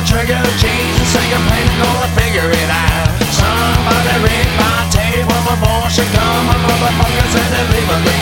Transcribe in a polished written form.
trigger, cheese and sing a plane, gonna figure it out. Somebody ring my table before she come. A motherfucker said they leave a